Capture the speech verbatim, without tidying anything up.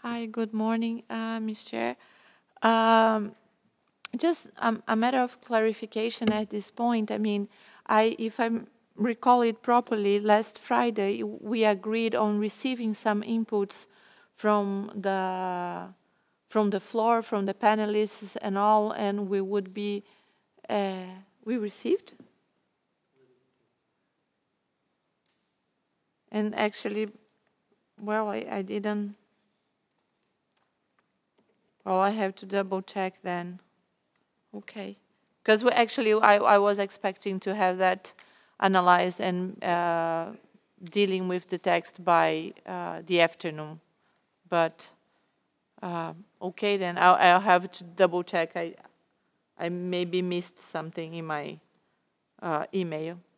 Hi, good morning, uh, Miz Chair. Um, just um, a matter of clarification at this point. I mean, I, if I recall it properly, last Friday we agreed on receiving some inputs from the from the floor, from the panelists and all, and we would be uh, we received. And actually, well, I, I didn't. Well, I have to double check then. Okay. Because we actually, I, I was expecting to have that analyzed and uh, dealing with the text by uh, the afternoon. But uh, okay, then I'll, I'll have to double check. I, I maybe missed something in my uh, email.